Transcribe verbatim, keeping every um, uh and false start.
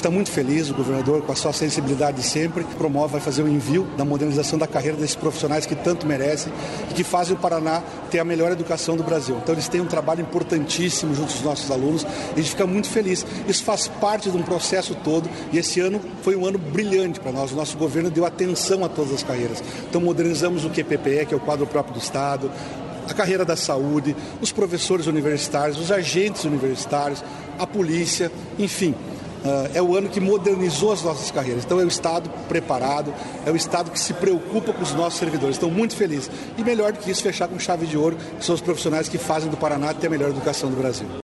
está muito feliz, o governador, com a sua sensibilidade de sempre, promove, vai fazer o envio da modernização da carreira desses profissionais que tanto merecem e que fazem o Paraná ter a melhor educação do Brasil. Então eles têm um trabalho importantíssimo junto aos nossos alunos e a gente fica muito feliz. Isso faz parte de um processo todo e esse ano foi um ano brilhante para nós. O nosso governo deu atenção a todas as carreiras. Então modernizamos o Q P P E, que é o quadro próprio do Estado, a carreira da saúde, os professores universitários, os agentes universitários, a polícia, enfim. Uh, é o ano que modernizou as nossas carreiras. Então é o Estado preparado, é o Estado que se preocupa com os nossos servidores. Estou muito feliz. E melhor do que isso, fechar com chave de ouro, que são os profissionais que fazem do Paraná ter a melhor educação do Brasil.